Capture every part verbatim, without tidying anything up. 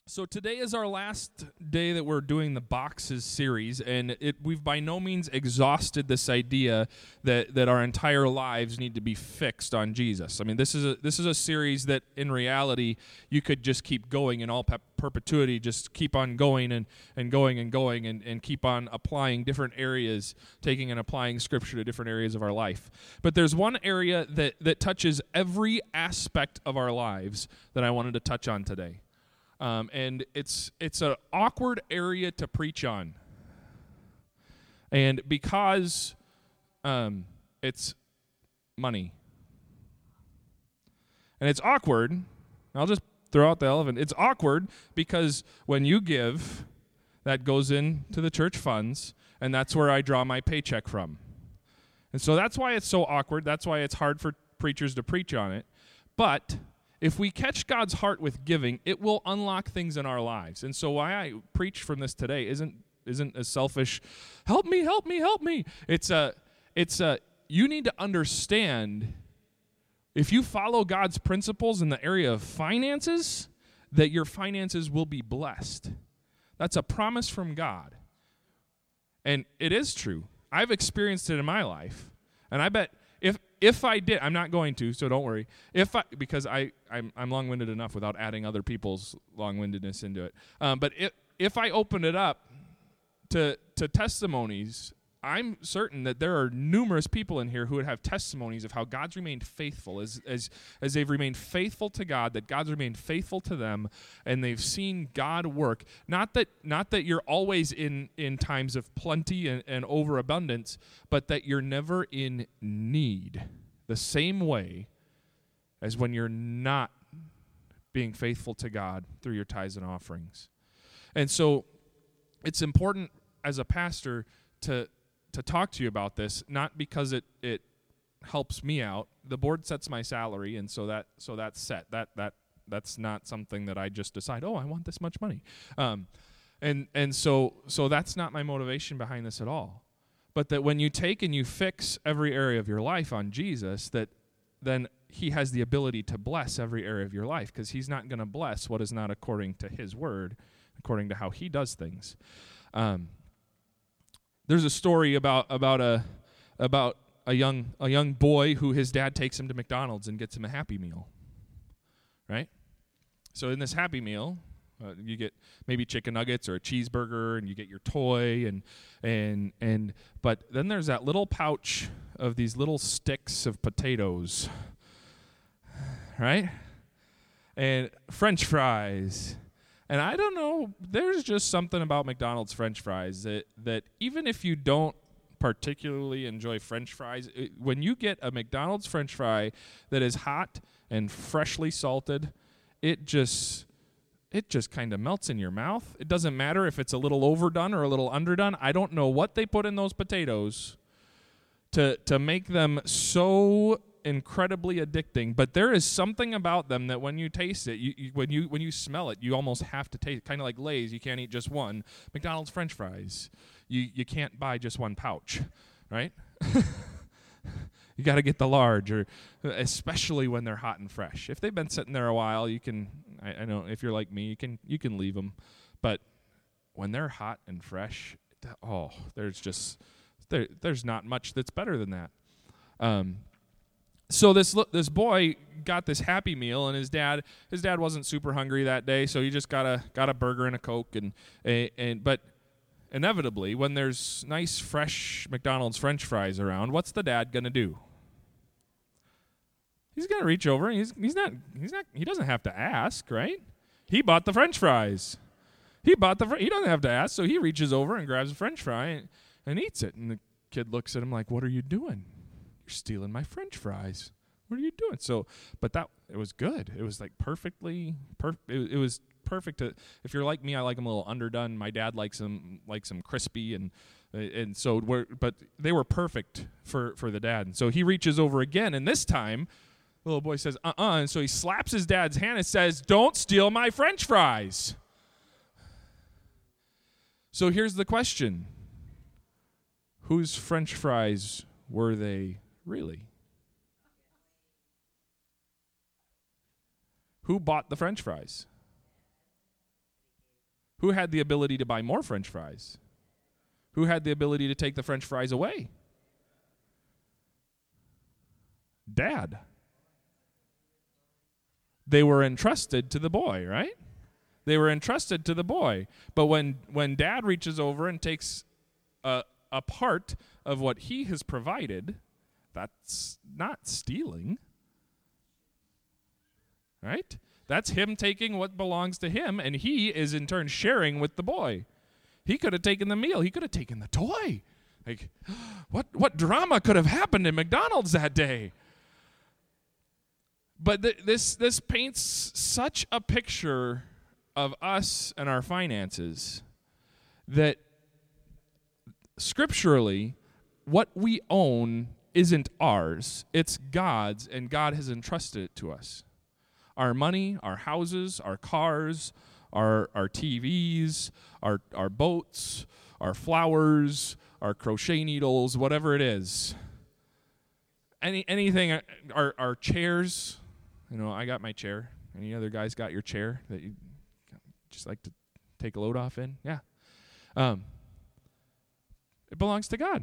So today is our last day that we're doing the boxes series, and it, we've by no means exhausted this idea that, that our entire lives need to be fixed on Jesus. I mean, this is a this is a series that, in reality, you could just keep going in all pe- perpetuity, just keep on going and, and going and going and, and keep on applying different areas, taking and applying Scripture to different areas of our life. But there's one area that, that touches every aspect of our lives that I wanted to touch on today. Um, and it's it's an awkward area to preach on. And because um, it's money. And it's awkward, I'll just throw out the elephant. It's awkward because when you give, that goes into the church funds, and that's where I draw my paycheck from. And so that's why it's so awkward. That's why it's hard for preachers to preach on it. But if we catch God's heart with giving, it will unlock things in our lives. And so why I preach from this today isn't isn't a selfish, help me, help me, help me. It's a, it's a, you need to understand, if you follow God's principles in the area of finances, that your finances will be blessed. That's a promise from God. And it is true. I've experienced it in my life. And I bet if if I did, I'm not going to, so don't worry. If I, because I, I'm, I'm long-winded enough without adding other people's long-windedness into it. Um, but if, if I open it up to to testimonies, I'm certain that there are numerous people in here who would have testimonies of how God's remained faithful, as as as they've remained faithful to God, that God's remained faithful to them, and they've seen God work. Not that not that you're always in, in times of plenty and, and overabundance, but that you're never in need. The same way as when you're not being faithful to God through your tithes and offerings. And so it's important as a pastor to to talk to you about this, not because it, it helps me out. The board sets my salary, and so that so that's set. That that that's not something that I just decide, oh, I want this much money. Um, and and so so that's not my motivation behind this at all. But that when you take and you fix every area of your life on Jesus, that then he has the ability to bless every area of your life, because he's not going to bless what is not according to his word, according to how he does things. Um There's a story about about a about a young a young boy who his dad takes him to McDonald's and gets him a Happy Meal. Right? So in this Happy Meal, uh, you get maybe chicken nuggets or a cheeseburger, and you get your toy, and and and but then there's that little pouch of these little sticks of potatoes. Right? And French fries. And I don't know, there's just something about McDonald's French fries that, that even if you don't particularly enjoy French fries, it, when you get a McDonald's French fry that is hot and freshly salted, it just it just kind of melts in your mouth. It doesn't matter if it's a little overdone or a little underdone. I don't know what they put in those potatoes to to make them so incredibly addicting, but there is something about them that when you taste it, you, you when you when you smell it, you almost have to taste. Kind of like Lay's, you can't eat just one. McDonald's French fries, you you can't buy just one pouch, right? You got to get the large, or especially when they're hot and fresh. If they've been sitting there a while, you can. I, I know if you're like me, you can you can leave them, but when they're hot and fresh, oh, there's just there there's not much that's better than that. Um. So this this boy got this Happy Meal, and his dad his dad wasn't super hungry that day, so he just got a got a burger and a Coke, and and, and but inevitably, when there's nice fresh McDonald's French fries around, what's the dad gonna do? He's gonna reach over. And he's he's not he's not he doesn't have to ask, right? He bought the French fries. He bought the fr- he doesn't have to ask, so he reaches over and grabs a French fry and, and eats it. And the kid looks at him like, "What are you doing? You're stealing my French fries. What are you doing?" So, but that, it was good. It was like perfectly, per, it, it was perfect. To, if you're like me, I like them a little underdone. My dad likes them, likes them crispy, and and so we're, but they were perfect for, for the dad. And so he reaches over again, and this time, the little boy says, uh-uh, and so he slaps his dad's hand and says, "Don't steal my French fries." So here's the question. Whose French fries were they really? Who bought the French fries? Who had the ability to buy more French fries? Who had the ability to take the French fries away? Dad. They were entrusted to the boy, right? They were entrusted to the boy. But when, when Dad reaches over and takes a, a part of what he has provided, that's not stealing, right? That's him taking what belongs to him, and he is in turn sharing with the boy. He could have taken the meal. He could have taken the toy. Like, what, what drama could have happened in McDonald's that day? But th- this this paints such a picture of us and our finances that scripturally, what we own isn't ours. It's God's, and God has entrusted it to us. Our money, our houses, our cars, our our T Vs, our our boats, our flowers, our crochet needles, whatever it is. Any anything, our our chairs. You know, I got my chair. Any other guys got your chair that you just like to take a load off in? Yeah. Um, it belongs to God.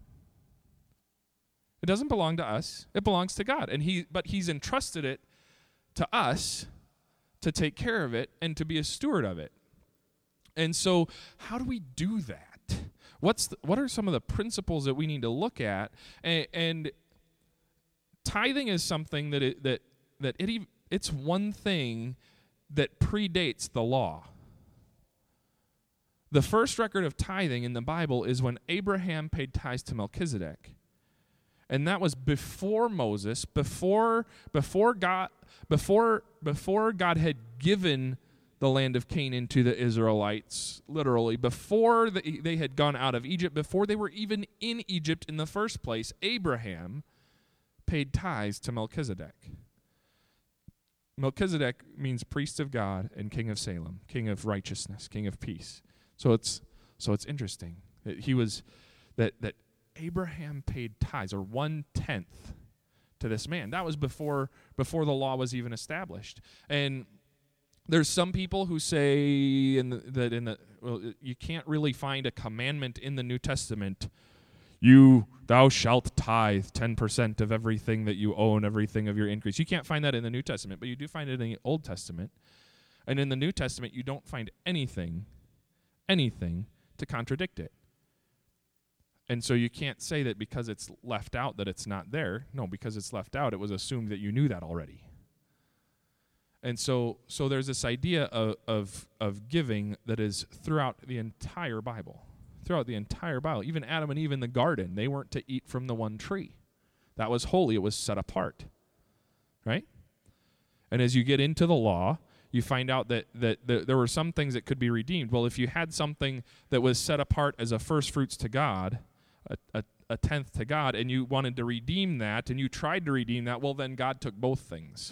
It doesn't belong to us. It belongs to God. And he but he's entrusted it to us to take care of it and to be a steward of it. And so how do we do that? What's the, what are some of the principles that we need to look at? And, and tithing is something that it, that that it it's one thing that predates the law. The first record of tithing in the Bible is when Abraham paid tithes to Melchizedek. And that was before Moses, before before God before before God had given the land of Canaan to the Israelites, literally, before the, they had gone out of Egypt, before they were even in Egypt in the first place, Abraham paid tithes to Melchizedek. Melchizedek means priest of God and king of Salem, king of righteousness, king of peace. So it's so it's interesting that he was that that Abraham paid tithes, or one-tenth, to this man. That was before before the law was even established. And there's some people who say in the, that in the well, you can't really find a commandment in the New Testament. You, thou shalt tithe ten percent of everything that you own, everything of your increase. You can't find that in the New Testament, but you do find it in the Old Testament. And in the New Testament, you don't find anything, anything to contradict it. And so you can't say that because it's left out that it's not there. No, because it's left out, it was assumed that you knew that already. And so so there's this idea of of, of giving that is throughout the entire Bible. Throughout the entire Bible. Even Adam and Eve in the garden, they weren't to eat from the one tree. That was holy. It was set apart. Right? And as you get into the law, you find out that, that, that there were some things that could be redeemed. Well, if you had something that was set apart as a first fruits to God, a, a, a tenth to God, and you wanted to redeem that, and you tried to redeem that, well, then God took both things.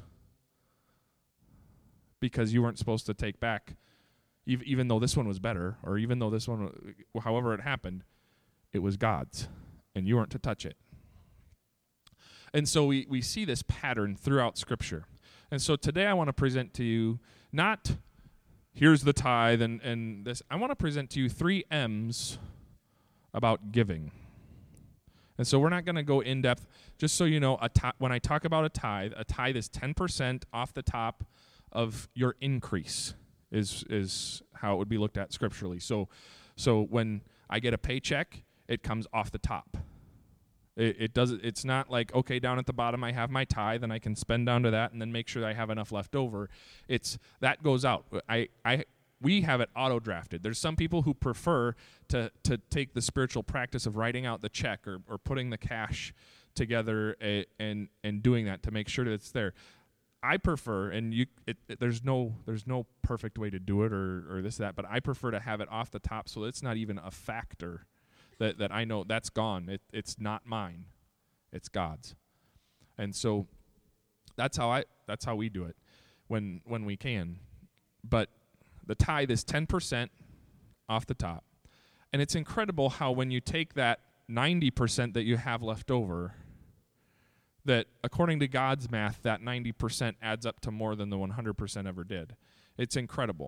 Because you weren't supposed to take back, even, even though this one was better, or even though this one, however it happened, it was God's, and you weren't to touch it. And so we, we see this pattern throughout Scripture. And so today I want to present to you, not here's the tithe and, and this, I want to present to you three M's about giving. And so we're not going to go in depth. Just so you know, a t- when I talk about a tithe, a tithe is ten percent off the top of your increase is is how it would be looked at scripturally. So so when I get a paycheck, it comes off the top. It, it does. It's not like, okay, down at the bottom I have my tithe and I can spend down to that and then make sure that I have enough left over. It's that goes out. I I we have it auto drafted. There's some people who prefer to to take the spiritual practice of writing out the check or or putting the cash together a, and and doing that to make sure that it's there. I prefer, and you, it, it, there's no there's no perfect way to do it or or this that, but I prefer to have it off the top so it's not even a factor. That, that I know that's gone. It, it's not mine. It's God's. And so that's how I that's how we do it when when we can. But the tithe is ten percent off the top. And it's incredible how when you take that ninety percent that you have left over, that according to God's math, that ninety percent adds up to more than the one hundred percent ever did. It's incredible.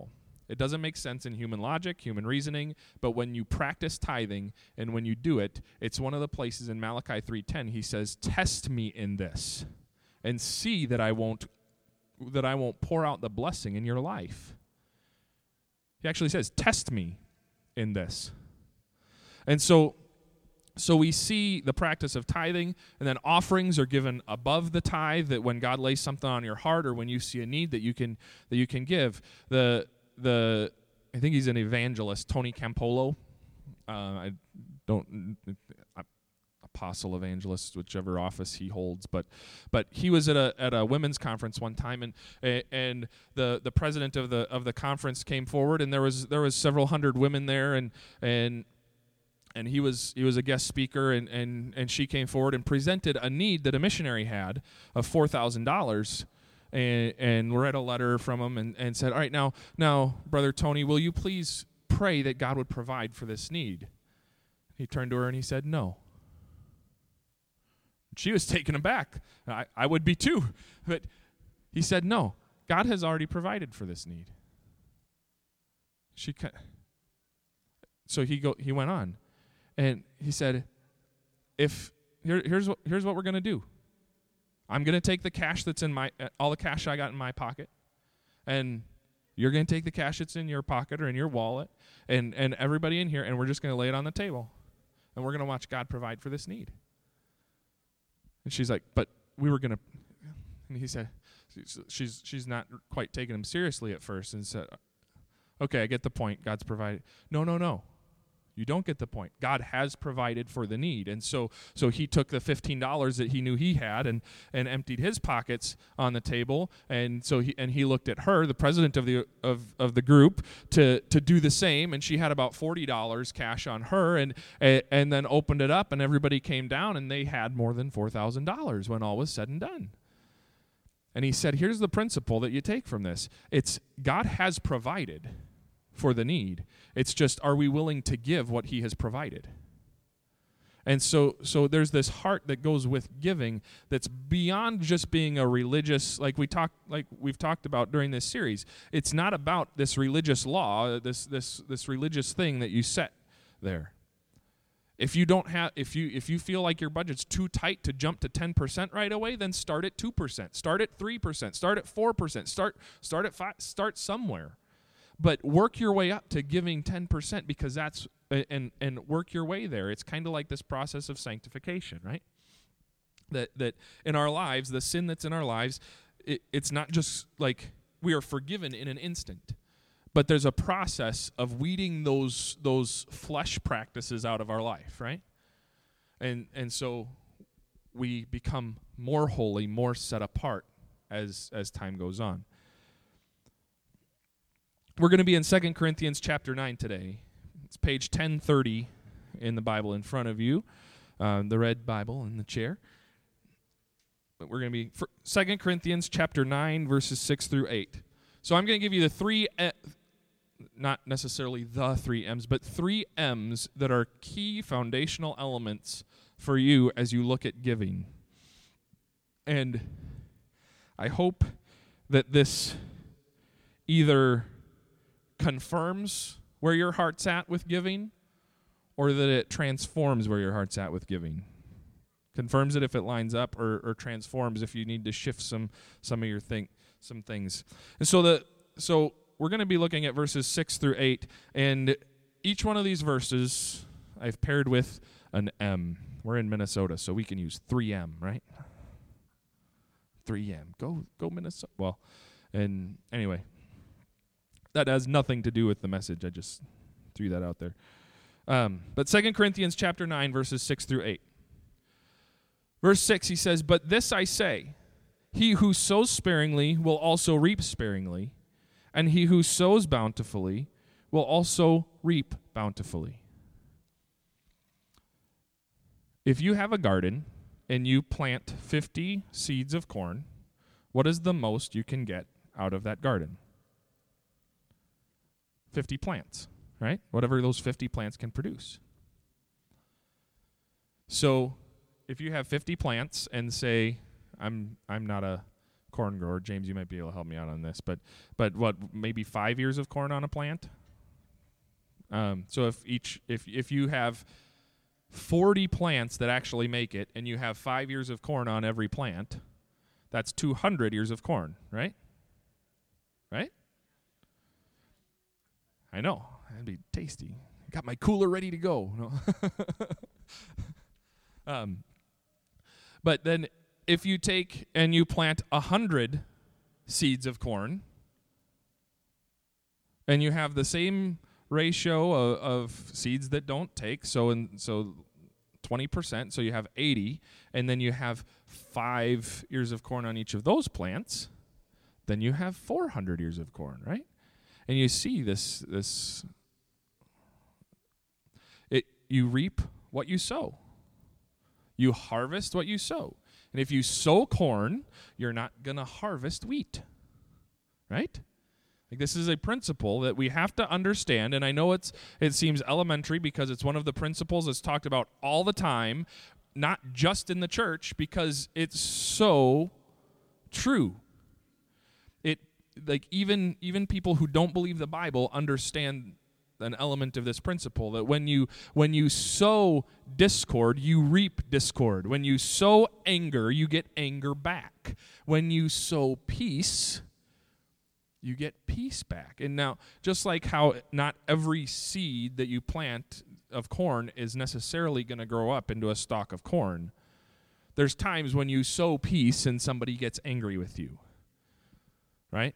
It doesn't make sense in human logic, human reasoning, but when you practice tithing and when you do it, it's one of the places in Malachi three ten he says, "Test me in this and see that I won't that I won't pour out the blessing in your life." He actually says, "Test me in this." And so So we see the practice of tithing, and then offerings are given above the tithe, that when God lays something on your heart or when you see a need that you can that you can give. The the I think he's an evangelist, Tony Campolo. Uh, I don't uh, apostle evangelist, whichever office he holds, but but he was at a at a women's conference one time, and and the the president of the of the conference came forward, and there was there was several hundred women there, and and And he was he was a guest speaker, and, and, and she came forward and presented a need that a missionary had of four thousand dollars, and and read a letter from him and, and said, "All right, now now Brother Tony, will you please pray that God would provide for this need?" He turned to her and he said, "No." She was taken aback. I, I would be too, but he said, "No, God has already provided for this need." She ca- so he go he went on. And he said, "If here, here's what here's what we're going to do. I'm going to take the cash that's in my uh, all the cash I got in my pocket, and you're going to take the cash that's in your pocket or in your wallet, and and everybody in here, and we're just going to lay it on the table, and we're going to watch God provide for this need." And she's like, "But we were going to," and he said, "She's she's not quite taking him seriously at first," and said, "Okay, I get the point. God's provided." No, no, no. You don't get the point. God has provided for the need. And so so he took the fifteen dollars that he knew he had and, and emptied his pockets on the table. And so he and he looked at her, the president of the of, of the group, to to do the same. And she had about forty dollars cash on her, and and, and then opened it up, and everybody came down, and they had more than four thousand dollars when all was said and done. And he said, here's the principle that you take from this. It's God has provided for the need. It's just, are we willing to give what he has provided? And so so there's this heart that goes with giving that's beyond just being a religious, like we talk like we've talked about during this series. It's not about this religious law, this this this religious thing that you set there. If you don't have if you if you feel like your budget's too tight to jump to ten percent right away, then start at two percent. Start at three percent. Start at four percent. Start start at five, start somewhere. But work your way up to giving ten percent, because that's, and and work your way there. It's kind of like this process of sanctification, right? That that in our lives, the sin that's in our lives, it, it's not just like we are forgiven in an instant, but there's a process of weeding those those flesh practices out of our life, right? And and so we become more holy, more set apart as as time goes on. We're going to be in Second Corinthians chapter nine today. It's page ten thirty in the Bible in front of you, uh, the red Bible in the chair. But we're going to be Second Corinthians chapter nine, verses six through eight. So I'm going to give you the three, e- not necessarily the three M's, but three M's that are key foundational elements for you as you look at giving. And I hope that this either confirms where your heart's at with giving, or that it transforms where your heart's at with giving. Confirms it if it lines up, or, or transforms if you need to shift some some of your think some things. And so the so we're going to be looking at verses six through eight, and each one of these verses I've paired with an M. We're in Minnesota, so we can use three M, right? three M. Go go Minnesota. Well, and anyway, that has nothing to do with the message. I just threw that out there. Um, but Second Corinthians chapter nine, verses six through eight. Verse six, he says, "But this I say, he who sows sparingly will also reap sparingly, and he who sows bountifully will also reap bountifully." If you have a garden and you plant fifty seeds of corn, what is the most you can get out of that garden? fifty plants, right? Whatever those fifty plants can produce. So if you have fifty plants and say, I'm I'm not a corn grower. James, you might be able to help me out on this, but but what, maybe five years of corn on a plant? Um, so if each if if you have forty plants that actually make it, and you have five years of corn on every plant, that's two hundred years of corn, right? Right? I know. That'd be tasty. I got my cooler ready to go. No. um, but then if you take and you plant a hundred seeds of corn, and you have the same ratio of, of seeds that don't take, so in so twenty percent, so you have eighty, and then you have five ears of corn on each of those plants, then you have four hundred ears of corn, right? And you see this this it you reap what you sow. You harvest what you sow. And if you sow corn, you're not going to harvest wheat. Right? Like, this is a principle that we have to understand, and I know it's it seems elementary because it's one of the principles that's talked about all the time, not just in the church, because it's so true. It like even even people who don't believe the Bible understand an element of this principle, that when you when you sow discord, you reap discord. When you sow anger, you get anger back. When you sow peace, you get peace back. And now, just like how not every seed that you plant of corn is necessarily going to grow up into a stalk of corn, there's times when you sow peace and somebody gets angry with you, right?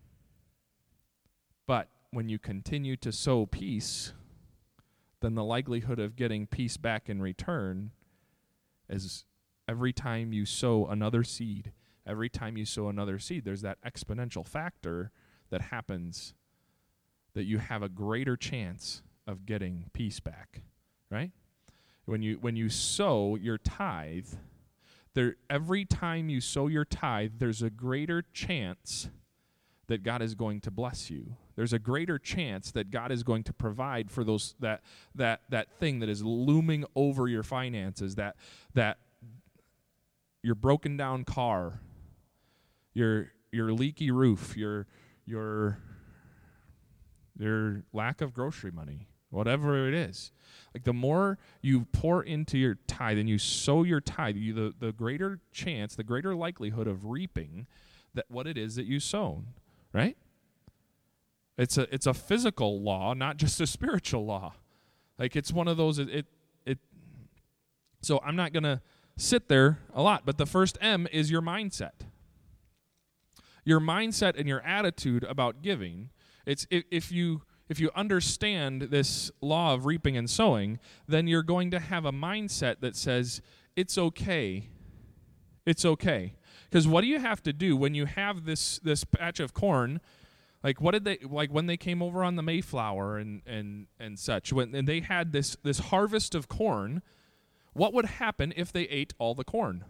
But when you continue to sow peace, then the likelihood of getting peace back in return is every time you sow another seed, every time you sow another seed, there's that exponential factor that happens that you have a greater chance of getting peace back, right? When you when you sow your tithe, there every time you sow your tithe, there's a greater chance that God is going to bless you. There's a greater chance that God is going to provide for those that that that thing that is looming over your finances, that that your broken down car, your your leaky roof, your your your lack of grocery money, whatever it is. Like, the more you pour into your tithe and you sow your tithe, you the, the greater chance, the greater likelihood of reaping that what it is that you sown, right? It's a it's a physical law, not just a spiritual law. Like, it's one of those it it, it so I'm not going to sit there a lot, but the first M is your mindset. Your mindset and your attitude about giving. It's if, if you if you understand this law of reaping and sowing, then you're going to have a mindset that says it's okay. It's okay. Because what do you have to do when you have this this patch of corn? Like, what did they like when they came over on the Mayflower and and and such? When and they had this this harvest of corn, what would happen if they ate all the corn?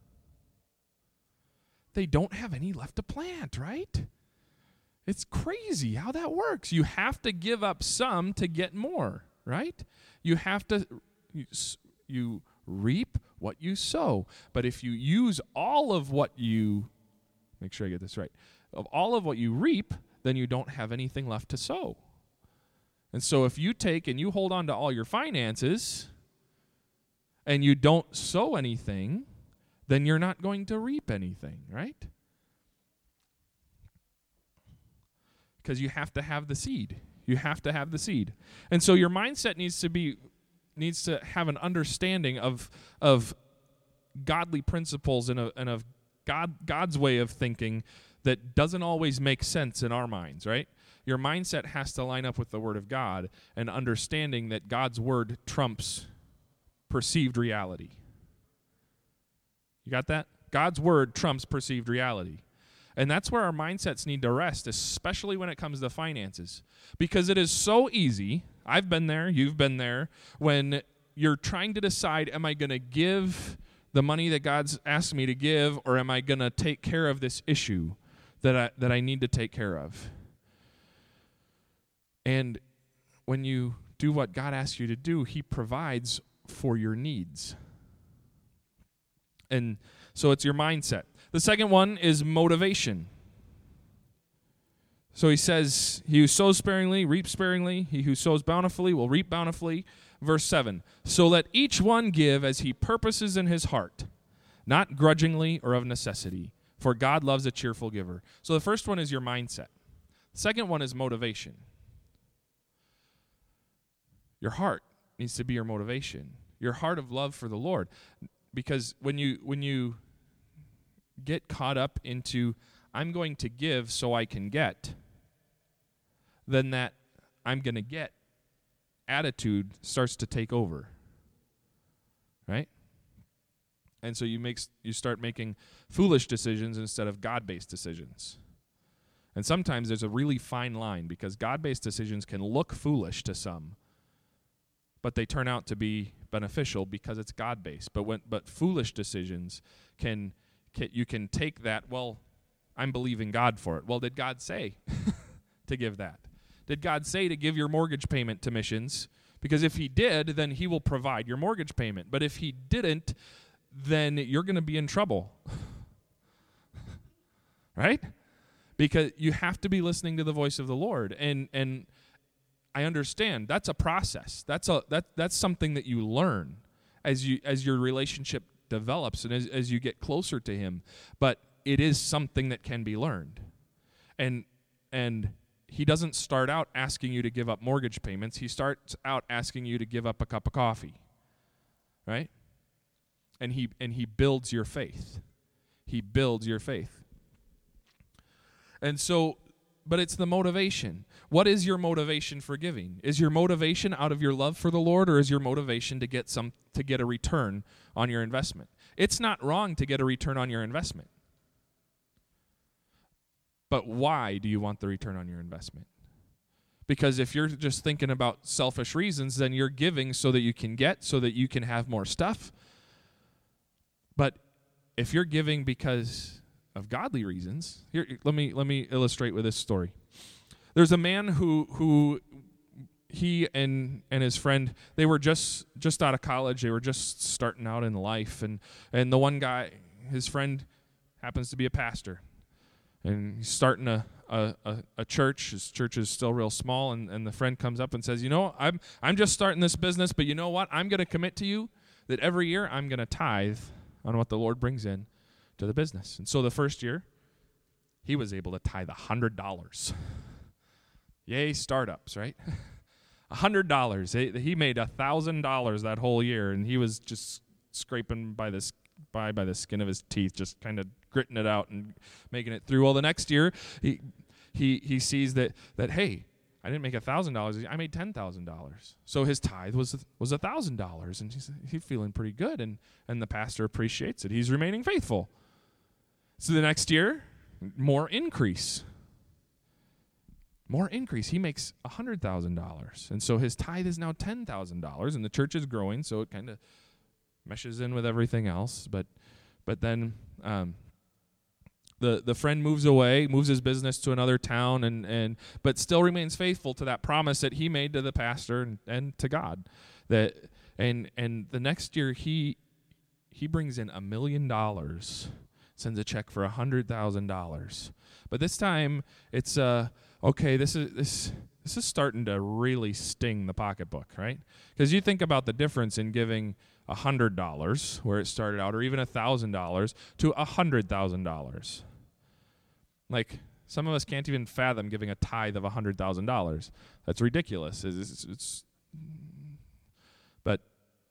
They don't have any left to plant, right? It's crazy how that works. You have to give up some to get more, right? You have to you, you reap what you sow. But if you use all of what you make sure I get this right, of all of what you reap, then you don't have anything left to sow. And so if you take and you hold on to all your finances and you don't sow anything, then you're not going to reap anything, right? Because you have to have the seed. You have to have the seed. And so your mindset needs to be needs to have an understanding of of godly principles and, a, and of God God's way of thinking that doesn't always make sense in our minds, right? Your mindset has to line up with the Word of God and understanding that God's Word trumps perceived reality. You got that? God's Word trumps perceived reality. And that's where our mindsets need to rest, especially when it comes to finances. Because it is so easy, I've been there, you've been there, when you're trying to decide, am I going to give the money that God's asked me to give, or am I going to take care of this issue that I, that I need to take care of? And when you do what God asks you to do, He provides for your needs. And so it's your mindset. The second one is motivation. So he says, he who sows sparingly, reaps sparingly. He who sows bountifully will reap bountifully. Verse seven, so let each one give as he purposes in his heart, not grudgingly or of necessity, for God loves a cheerful giver. So the first one is your mindset. The second one is motivation. Your heart needs to be your motivation, your heart of love for the Lord. Because when you when you get caught up into, I'm going to give so I can get, then that I'm going to get attitude starts to take over, right? And so you make you start making foolish decisions instead of God-based decisions. And sometimes there's a really fine line, because God-based decisions can look foolish to some, but they turn out to be beneficial because it's God-based. But when but foolish decisions can, can you can take that, well, I'm believing God for it. Well, did God say to give that? Did God say to give your mortgage payment to missions? Because if he did, then he will provide your mortgage payment. But if he didn't, then you're going to be in trouble. Right? Because you have to be listening to the voice of the Lord. And and I understand that's a process. That's a that that's something that you learn as you as your relationship develops and as, as you get closer to him. But it is something that can be learned. And and he doesn't start out asking you to give up mortgage payments. He starts out asking you to give up a cup of coffee. Right? And he and he builds your faith. He builds your faith. And so, but it's the motivation. What is your motivation for giving? Is your motivation out of your love for the Lord, or is your motivation to get some to get a return on your investment? It's not wrong to get a return on your investment. But why do you want the return on your investment? Because if you're just thinking about selfish reasons, then you're giving so that you can get, so that you can have more stuff. But if you're giving because of godly reasons, here let me let me illustrate with this story. There's a man who who he and and his friend, they were just just out of college. They were just starting out in life, and and the one guy, his friend, happens to be a pastor, and he's starting a a, a, a church. His church is still real small, and, and the friend comes up and says, you know, I'm I'm just starting this business, but you know what? I'm going to commit to you that every year I'm going to tithe on what the Lord brings in to the business. And so the first year, he was able to tithe one hundred dollars. Yay, startups, right? one hundred dollars. He made one thousand dollars that whole year, and he was just scraping by this by by the skin of his teeth, just kind of gritting it out and making it through. Well, the next year, he he he sees that that hey, I didn't make one thousand dollars. I made ten thousand dollars. So his tithe was was one thousand dollars, and he's he's feeling pretty good, and and the pastor appreciates it. He's remaining faithful. So the next year, more increase. More increase. He makes one hundred thousand dollars. And so his tithe is now ten thousand dollars, and the church is growing, so it kind of meshes in with everything else. But but then um, the the friend moves away, moves his business to another town, and, and but still remains faithful to that promise that he made to the pastor and, and to God. That and and the next year he he brings in a million dollars. Sends a check for one hundred thousand dollars. But this time, it's, uh, okay, this is this this is starting to really sting the pocketbook, right? Because you think about the difference in giving one hundred dollars, where it started out, or even one thousand dollars, to one hundred thousand dollars. Like, some of us can't even fathom giving a tithe of one hundred thousand dollars. That's ridiculous. It's, it's, it's, but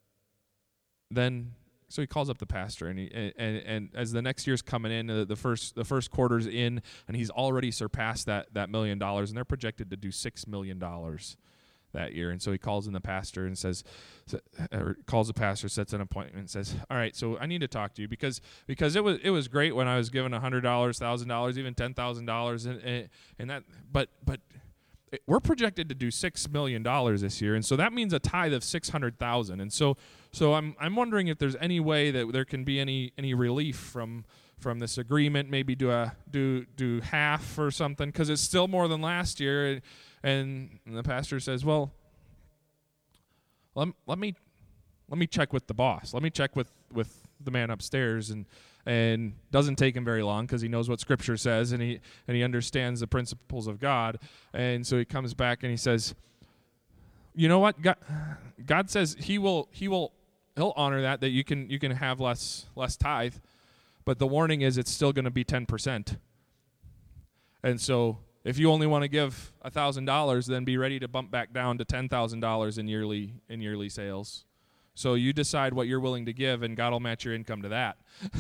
then... So he calls up the pastor, and he and, and, and as the next year's coming in, uh, the first the first quarter's in, and he's already surpassed that that million dollars, and they're projected to do six million dollars that year. And so he calls in the pastor and says, or calls the pastor, sets an appointment, and says, "All right, so I need to talk to you because because it was it was great when I was given a hundred dollars, thousand dollars, even ten thousand dollars, and and and that, but but." We're projected to do six million dollars this year, and so that means a tithe of six hundred thousand dollars. And so so I'm I'm wondering if there's any way that there can be any any relief from from this agreement, maybe do a do do half or something, because it's still more than last year. And, and the pastor says, well, let, let me let me check with the boss. Let me check with, with the man upstairs, and and doesn't take him very long because he knows what Scripture says, and he and he understands the principles of God. And so he comes back and he says, "You know what? God, God says He will He will He'll honor that that you can you can have less less tithe, but the warning is it's still going to be ten percent. And so if you only want to give a thousand dollars, then be ready to bump back down to ten thousand dollars in yearly in yearly sales. So you decide what you're willing to give, and God will match your income to that."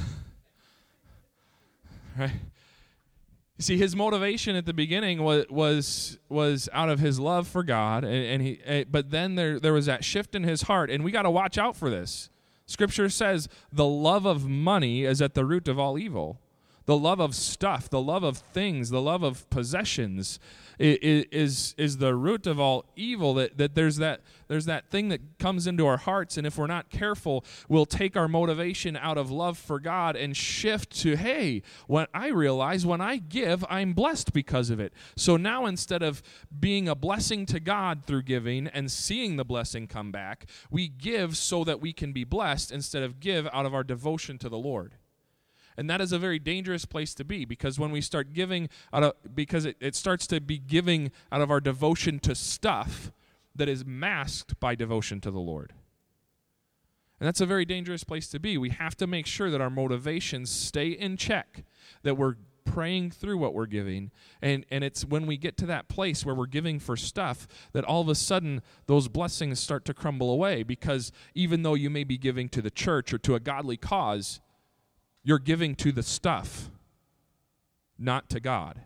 Right? You see, his motivation at the beginning was was was out of his love for God, and, and he. Uh, but then there there was that shift in his heart, and we got to watch out for this. Scripture says the love of money is at the root of all evil. The love of stuff, the love of things, the love of possessions is is, is the root of all evil. That, that there's that there's that thing that comes into our hearts, and if we're not careful, we'll take our motivation out of love for God and shift to, hey, when I realize when I give, I'm blessed because of it. So now instead of being a blessing to God through giving and seeing the blessing come back, we give so that we can be blessed instead of give out of our devotion to the Lord. And that is a very dangerous place to be, because when we start giving out of, because it, it starts to be giving out of our devotion to stuff that is masked by devotion to the Lord. And that's a very dangerous place to be. We have to make sure that our motivations stay in check, that we're praying through what we're giving. And, and it's when we get to that place where we're giving for stuff that all of a sudden those blessings start to crumble away, because even though you may be giving to the church or to a godly cause, you're giving to the stuff, not to God.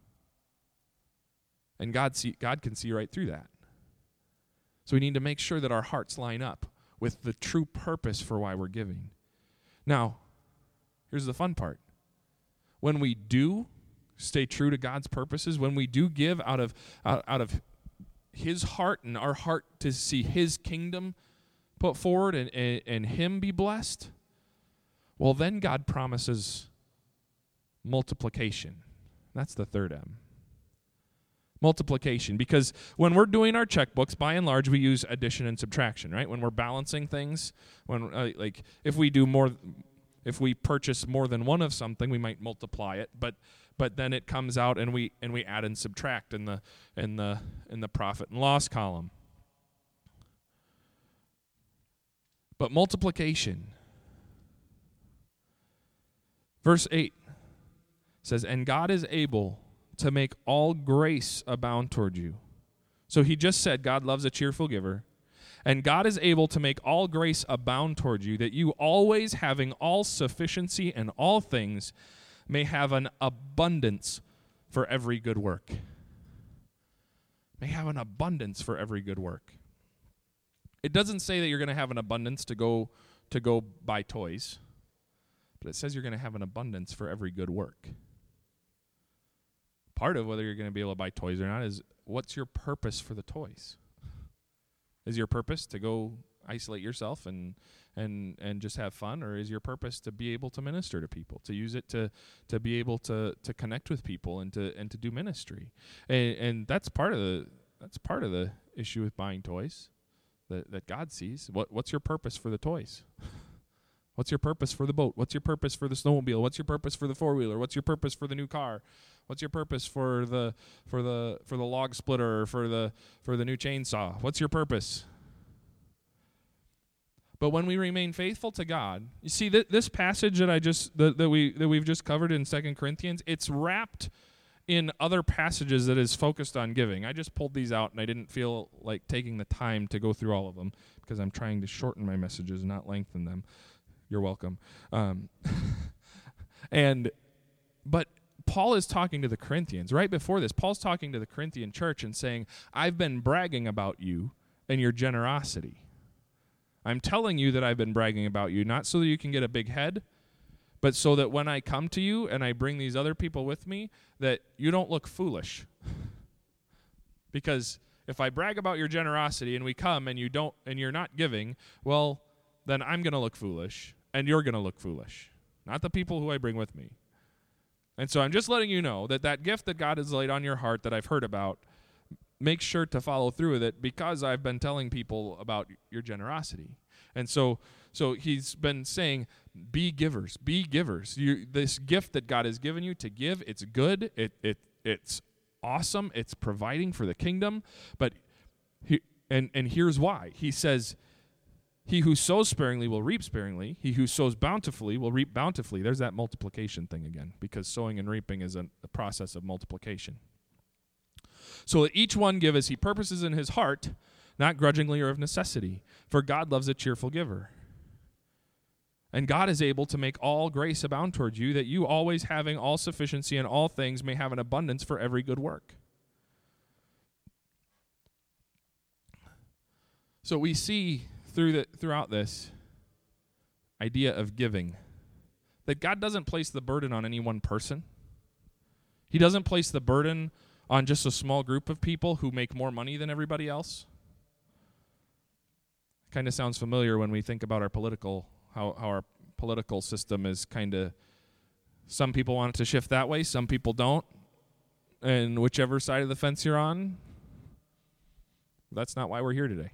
And God see, God can see right through that. So we need to make sure that our hearts line up with the true purpose for why we're giving. Now, here's the fun part. When we do stay true to God's purposes, when we do give out of out, out of His heart and our heart to see His kingdom put forward and, and, and Him be blessed, well, then God promises multiplication. That's the third M. Multiplication. Because when we're doing our checkbooks, by and large, we use addition and subtraction, right? When we're balancing things, when uh, like if we do more, if we purchase more than one of something, we might multiply it. But but then it comes out and we and we add and subtract in the in the in the profit and loss column. But multiplication. Verse eight says, "And God is able to make all grace abound toward you." So he just said God loves a cheerful giver. "And God is able to make all grace abound toward you, that you always, having all sufficiency in all things, may have an abundance for every good work." May have an abundance for every good work. It doesn't say that you're going to have an abundance to go to go buy toys. But it says you're going to have an abundance for every good work. Part of whether you're going to be able to buy toys or not is, what's your purpose for the toys? Is your purpose to go isolate yourself and and and just have fun, or is your purpose to be able to minister to people, to use it to to be able to to connect with people and to and to do ministry? And and that's part of the that's part of the issue with buying toys that that God sees. What what's your purpose for the toys? What's your purpose for the boat? What's your purpose for the snowmobile? What's your purpose for the four-wheeler? What's your purpose for the new car? What's your purpose for the for the for the log splitter or for the for the new chainsaw? What's your purpose? But when we remain faithful to God, you see th- this passage that I just that, that we that we've just covered in Second Corinthians, it's wrapped in other passages that is focused on giving. I just pulled these out, and I didn't feel like taking the time to go through all of them because I'm trying to shorten my messages, not lengthen them. You're welcome. Um, and, but Paul is talking to the Corinthians. Right before this, Paul's talking to the Corinthian church and saying, I've been bragging about you and your generosity. I'm telling you that I've been bragging about you, not so that you can get a big head, but so that when I come to you and I bring these other people with me, that you don't look foolish. Because if I brag about your generosity and we come and you don't, and you're not giving, well, then I'm going to look foolish. And you're going to look foolish, not the people who I bring with me. And so I'm just letting you know that that gift that God has laid on your heart that I've heard about, make sure to follow through with it, because I've been telling people about your generosity. And so so he's been saying, be givers, be givers. You, this gift that God has given you to give, it's good, it it it's awesome, it's providing for the kingdom, but he, and and here's why. He says, he who sows sparingly will reap sparingly. He who sows bountifully will reap bountifully. There's that multiplication thing again, because sowing and reaping is a, a process of multiplication. So let each one give as he purposes in his heart, not grudgingly or of necessity, for God loves a cheerful giver. And God is able to make all grace abound toward you, that you, always having all sufficiency in all things, may have an abundance for every good work. So we see through the, throughout this idea of giving that God doesn't place the burden on any one person. He doesn't place the burden on just a small group of people who make more money than everybody else. Kind of sounds familiar when we think about our political, how, how our political system is kind of, some people want it to shift that way, some people don't. And whichever side of the fence you're on, that's not why we're here today.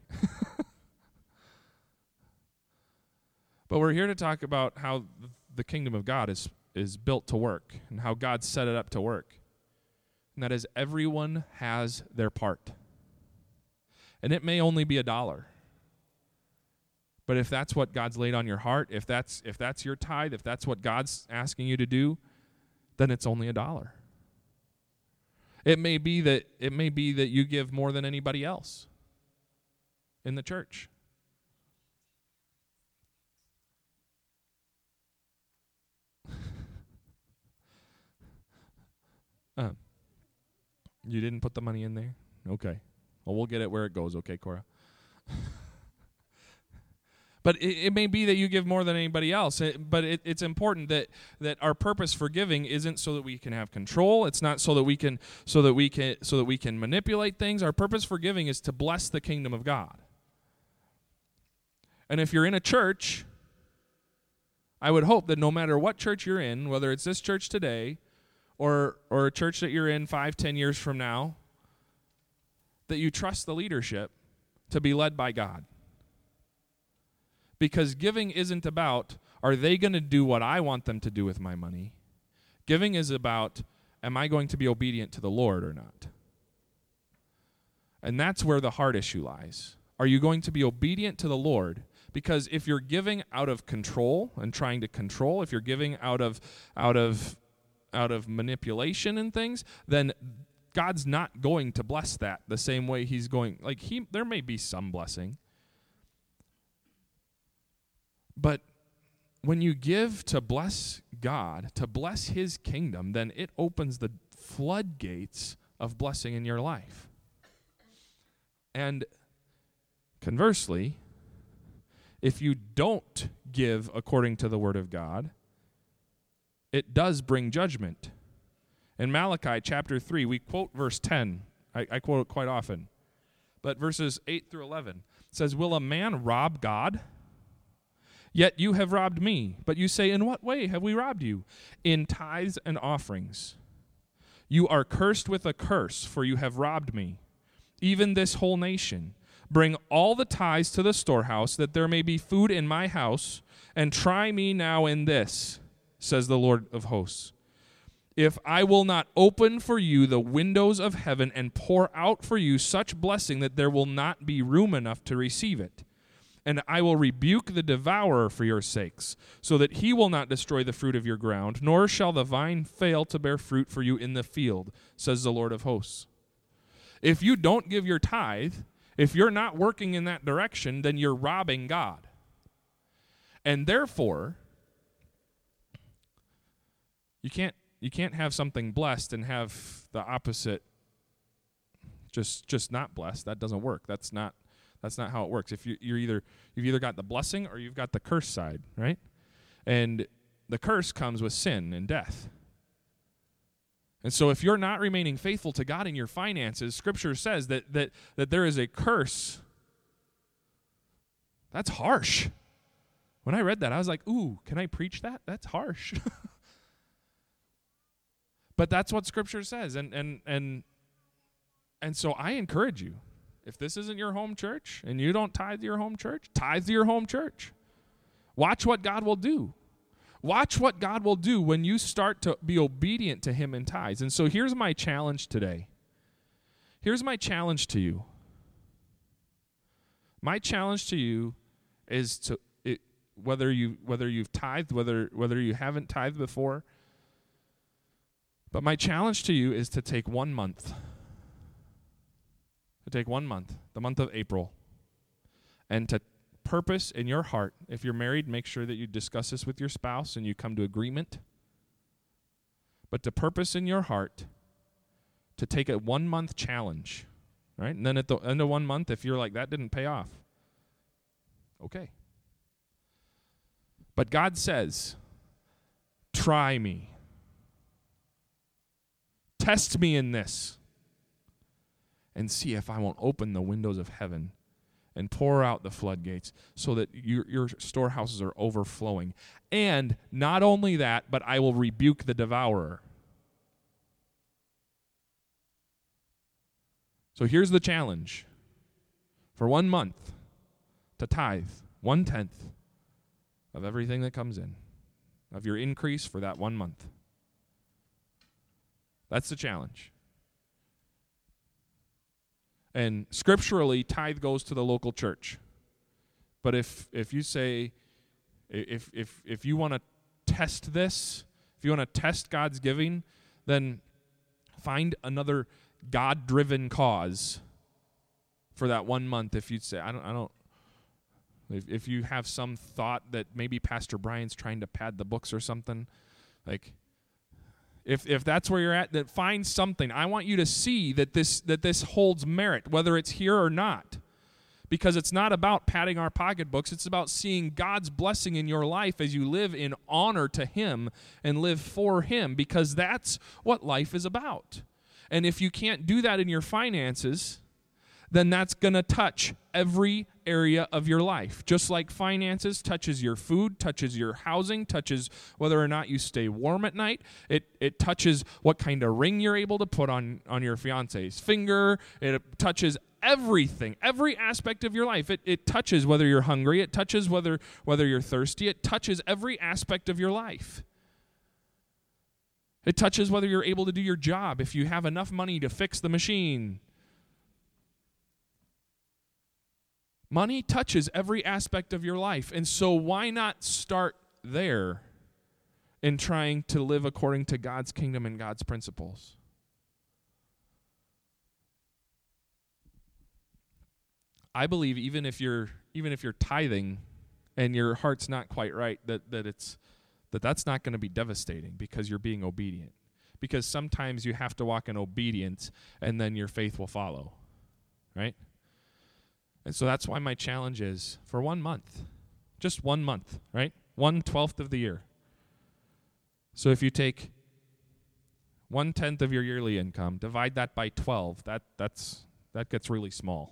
But we're here to talk about how the kingdom of God is, is built to work and how God set it up to work. And that is, everyone has their part. And it may only be a dollar. But if that's what God's laid on your heart, if that's if that's your tithe, if that's what God's asking you to do, then it's only a dollar. It may be that it may be that you give more than anybody else in the church. uh, you didn't put the money in there? Okay. Well, we'll get it where it goes, okay, Cora? But it, it may be that you give more than anybody else. It, but it, it's important that that our purpose for giving isn't so that we can have control. It's not so that we can so that we can so that we can manipulate things. Our purpose for giving is to bless the kingdom of God. And if you're in a church, I would hope that no matter what church you're in, whether it's this church today or or a church that you're in five, ten years from now, that you trust the leadership to be led by God. Because giving isn't about, are they going to do what I want them to do with my money? Giving is about, am I going to be obedient to the Lord or not? And that's where the heart issue lies. Are you going to be obedient to the Lord? Because if you're giving out of control and trying to control, if you're giving out of out of out of manipulation and things, then God's not going to bless that the same way he's going. Like he there may be some blessing. But when you give to bless God, to bless his kingdom, then it opens the floodgates of blessing in your life. And conversely, if you don't give according to the word of God, it does bring judgment. In Malachi chapter three, we quote verse ten. I, I quote it quite often. But verses eight through eleven says, will a man rob God? Yet you have robbed me. But you say, in what way have we robbed you? In tithes and offerings. You are cursed with a curse, for you have robbed me, even this whole nation. Bring all the tithes to the storehouse, that there may be food in my house, and try me now in this, says the Lord of hosts. If I will not open for you the windows of heaven and pour out for you such blessing that there will not be room enough to receive it. And I will rebuke the devourer for your sakes, so that he will not destroy the fruit of your ground, nor shall the vine fail to bear fruit for you in the field, says the Lord of hosts. If you don't give your tithe, if you're not working in that direction, then you're robbing God. And therefore, you can't you can't have something blessed and have the opposite just just not blessed. That doesn't work. That's not That's not how it works. If you, you're either you've either got the blessing or you've got the curse side, right? And the curse comes with sin and death. And so if you're not remaining faithful to God in your finances, Scripture says that that that there is a curse. That's harsh. When I read that, I was like, ooh, can I preach that? That's harsh. But that's what Scripture says. And and and and so I encourage you. If this isn't your home church and you don't tithe to your home church, tithe to your home church. Watch what God will do. Watch what God will do when you start to be obedient to him in tithes. And so here's my challenge today. Here's my challenge to you. My challenge to you is to it, whether you whether you've tithed, whether whether you haven't tithed before. But my challenge to you is to take one month. To take one month, the month of April, and to purpose in your heart. If you're married, make sure that you discuss this with your spouse and you come to agreement. But to purpose in your heart to take a one-month challenge, right? And then at the end of one month, if you're like, that didn't pay off, okay. But God says, try me. Test me in this and see if I won't open the windows of heaven and pour out the floodgates so that your, your storehouses are overflowing. And not only that, but I will rebuke the devourer. So here's the challenge. For one month, to tithe one-tenth of everything that comes in, of your increase for that one month. That's the challenge. And scripturally, tithe goes to the local church. But if if you say, if if if you want to test this, if you want to test God's giving, then find another God-driven cause for that one month. If you say, I don't, I don't. If if you have some thought that maybe Pastor Brian's trying to pad the books or something, like. If if that's where you're at, then find something. I want you to see that this that this holds merit, whether it's here or not. Because it's not about padding our pocketbooks. It's about seeing God's blessing in your life as you live in honor to him and live for him, because that's what life is about. And if you can't do that in your finances, then that's going to touch every area of your life. Just like finances touches your food, touches your housing, touches whether or not you stay warm at night. It it touches what kind of ring you're able to put on, on your fiance's finger. It touches everything, every aspect of your life. It it touches whether you're hungry. It touches whether whether you're thirsty. It touches every aspect of your life. It touches whether you're able to do your job, if you have enough money to fix the machine. Money touches every aspect of your life, and so why not start there in trying to live according to God's kingdom and God's principles? I believe even if you're even if you're tithing and your heart's not quite right, that that it's that that's not going to be devastating because you're being obedient. Because sometimes you have to walk in obedience and then your faith will follow, right? And so that's why my challenge is for one month, just one month, right? One twelfth of the year. So if you take one tenth of your yearly income, divide that by twelve, that that's that gets really small.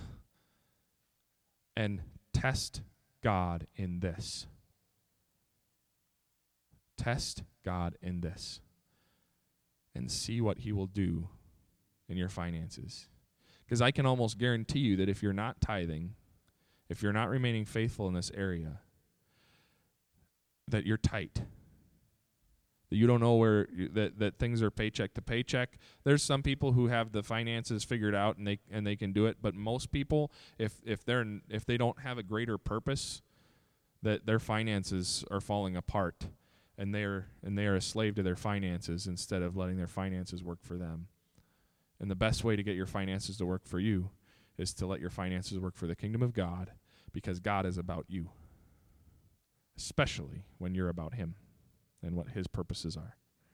And test God in this. Test God in this. And see what he will do in your finances. Because I can almost guarantee you that if you're not tithing, if you're not remaining faithful in this area, that you're tight. That you don't know where, you, that, that things are paycheck to paycheck. There's some people who have the finances figured out and they and they can do it, but most people, if if they're if they don't have a greater purpose, that their finances are falling apart, and they're and they are a slave to their finances instead of letting their finances work for them. And the best way to get your finances to work for you is to let your finances work for the kingdom of God, because God is about you, especially when you're about him and what his purposes are.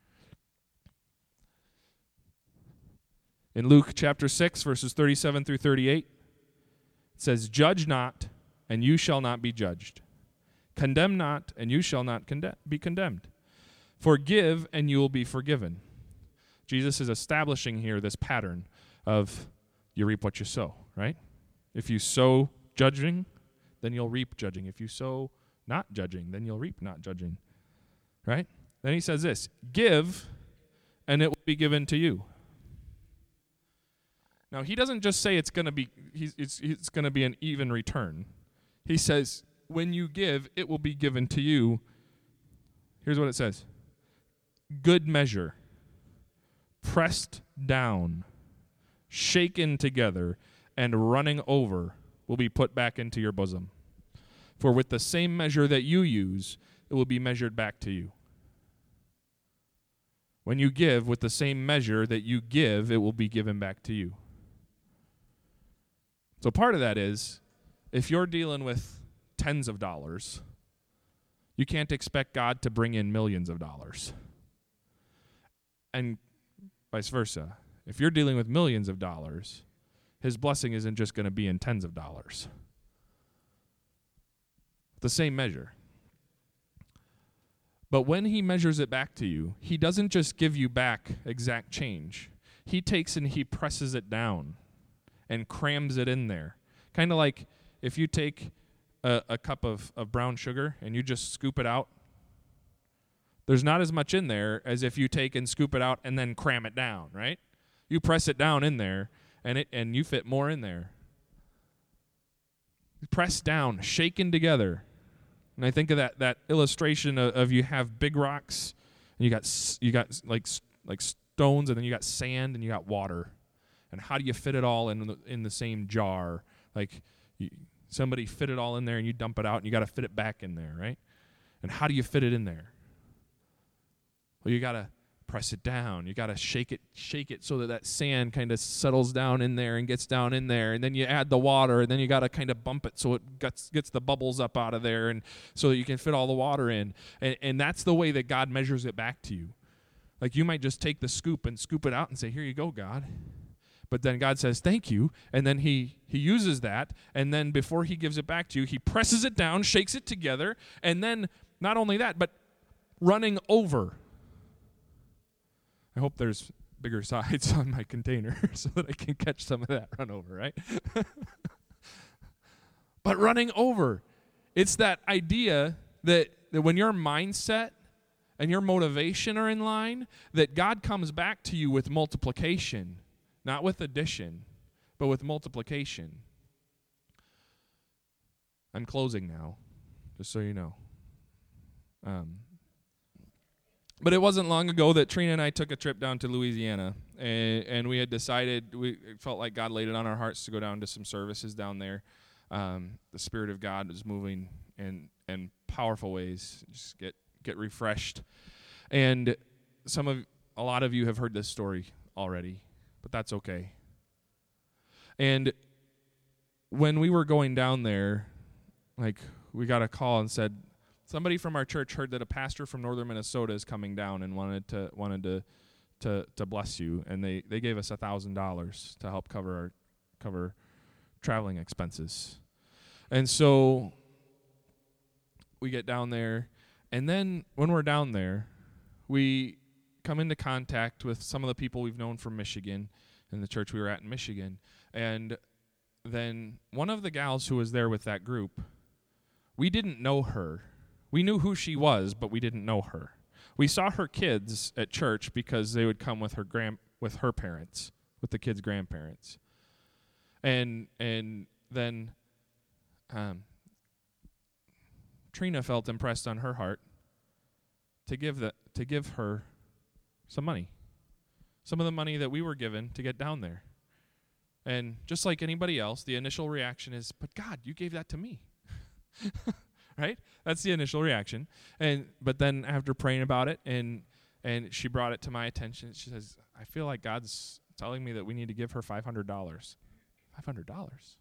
In Luke chapter six, verses thirty-seven through thirty-eight, it says, "Judge not, and you shall not be judged. Condemn not, and you shall not conde- be condemned. Forgive, and you will be forgiven." Jesus is establishing here this pattern of you reap what you sow, right? If you sow judging, then you'll reap judging. If you sow not judging, then you'll reap not judging, right? Then he says this, "Give, and it will be given to you." Now, he doesn't just say it's going to be he's, it's, it's going to be an even return. He says, when you give, it will be given to you. Here's what it says. Good measure, pressed down, shaken together, and running over will be put back into your bosom. For with the same measure that you use, it will be measured back to you. When you give with the same measure that you give, it will be given back to you. So part of that is, if you're dealing with tens of dollars, you can't expect God to bring in millions of dollars. And vice versa. If you're dealing with millions of dollars, his blessing isn't just going to be in tens of dollars. The same measure. But when he measures it back to you, he doesn't just give you back exact change. He takes and he presses it down and crams it in there. Kind of like if you take a, a cup of, of brown sugar and you just scoop it out, there's not as much in there as if you take and scoop it out and then cram it down, right? You press it down in there, and it and you fit more in there. Pressed down, shaken together. And I think of that that illustration of, of you have big rocks, and you got you got like like stones, and then you got sand, and you got water. And how do you fit it all in the, in the same jar? Like you, somebody fit it all in there, and you dump it out, and you got to fit it back in there, right? And how do you fit it in there? Well, you got to press it down. You got to shake it, shake it so that that sand kind of settles down in there and gets down in there. And then you add the water, and then you got to kind of bump it so it gets gets the bubbles up out of there, and so that you can fit all the water in. And, and that's the way that God measures it back to you. Like you might just take the scoop and scoop it out and say, "Here you go, God." But then God says, "Thank you." And then he he uses that, and then before he gives it back to you, he presses it down, shakes it together, and then not only that, but running over. I hope there's bigger sides on my container so that I can catch some of that run over, right? But running over, it's that idea that, that when your mindset and your motivation are in line, that God comes back to you with multiplication, not with addition, but with multiplication. I'm closing now, just so you know. Um, But it wasn't long ago that Trina and I took a trip down to Louisiana, and, and we had decided, we felt like God laid it on our hearts to go down to some services down there. Um, the Spirit of God was moving in, in powerful ways, just get, get refreshed. And some of, a lot of you have heard this story already, but that's okay. And when we were going down there, like, we got a call and said, somebody from our church heard that a pastor from northern Minnesota is coming down and wanted to wanted to to, to bless you, and they, they gave us a thousand dollars to help cover our cover traveling expenses. And so we get down there, and then when we're down there, we come into contact with some of the people we've known from Michigan in the church we were at in Michigan. And then one of the gals who was there with that group, we didn't know her. We knew who she was, but we didn't know her. We saw her kids at church because they would come with her grand with her parents, with the kids' grandparents. And and then um, Trina felt impressed on her heart to give the to give her some money. Some of the money that we were given to get down there. And just like anybody else, the initial reaction is, "But God, you gave that to me." Right? That's the initial reaction. And but then after praying about it, and and she brought it to my attention, she says, "I feel like God's telling me that we need to give her five hundred dollars. five hundred dollars.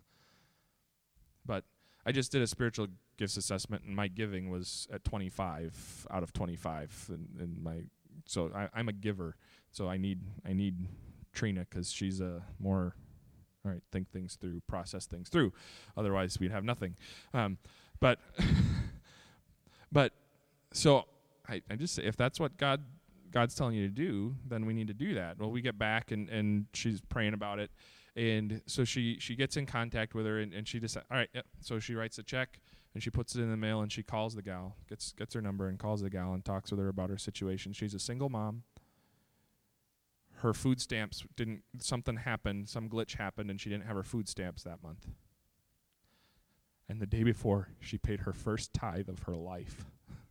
But I just did a spiritual gifts assessment, and my giving was at twenty-five out of twenty-five. And, and my so I, I'm a giver. So I need I need Trina because she's a more, all right, think things through, process things through. Otherwise, we'd have nothing. Um, But, but, so I, I just say, if that's what God, God's telling you to do, then we need to do that. Well, we get back, and, and she's praying about it, and so she, she gets in contact with her, and, and she decides, all right, yep. So she writes a check, and she puts it in the mail, and she calls the gal, gets gets her number, and calls the gal, and talks with her about her situation. She's a single mom. her food stamps didn't, something happened, some glitch happened, and she didn't have her food stamps that month. And the day before, she paid her first tithe of her life.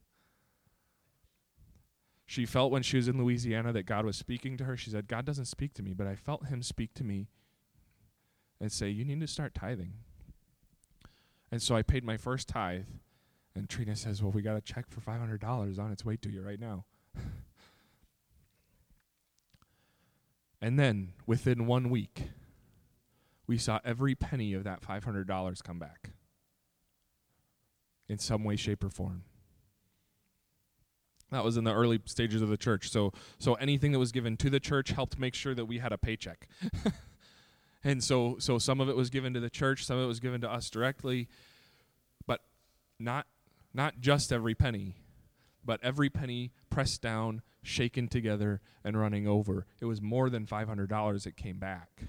She felt when she was in Louisiana that God was speaking to her. She said, God doesn't speak to me, but I felt him speak to me and say, you need to start tithing. And so I paid my first tithe. And Trina says, well, we got a check for five hundred dollars on its way to you right now. And then, within one week, we saw every penny of that five hundred dollars come back in some way, shape, or form. That was in the early stages of the church. So so anything that was given to the church helped make sure that we had a paycheck. And so so some of it was given to the church, some of it was given to us directly, but not not just every penny, but every penny pressed down, shaken together, and running over. It was more than five hundred dollars that came back.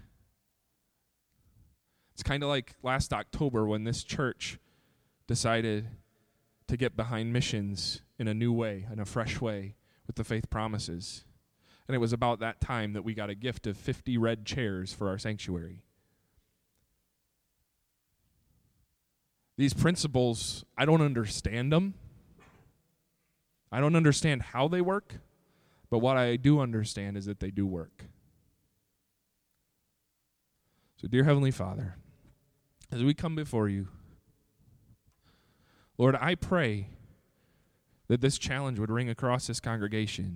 It's kind of like last October when this church decided to get behind missions in a new way, in a fresh way, with the Faith Promises. And it was about that time that we got a gift of fifty red chairs for our sanctuary. These principles, I don't understand them. I don't understand how they work, but what I do understand is that they do work. So, dear Heavenly Father, as we come before you, Lord, I pray that this challenge would ring across this congregation.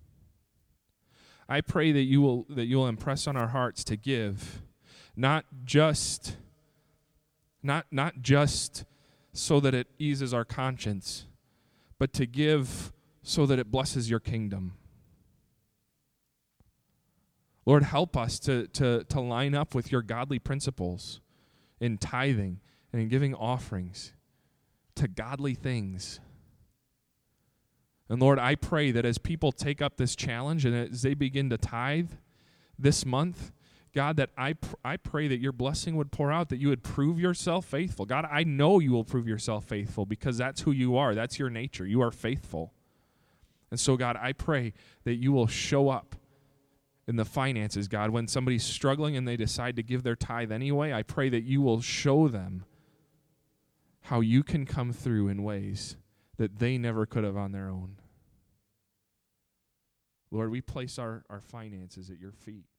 I pray that you will that you will impress on our hearts to give, not just not not just so that it eases our conscience, but to give so that it blesses your kingdom. Lord, help us to to to line up with your godly principles in tithing and in giving offerings to godly things. And Lord, I pray that as people take up this challenge and as they begin to tithe this month, God, that I pr- I pray that your blessing would pour out, that you would prove yourself faithful. God, I know you will prove yourself faithful because that's who you are. That's your nature. You are faithful. And so, God, I pray that you will show up in the finances, God. When somebody's struggling and they decide to give their tithe anyway, I pray that you will show them how you can come through in ways that they never could have on their own. Lord, we place our, our finances at your feet.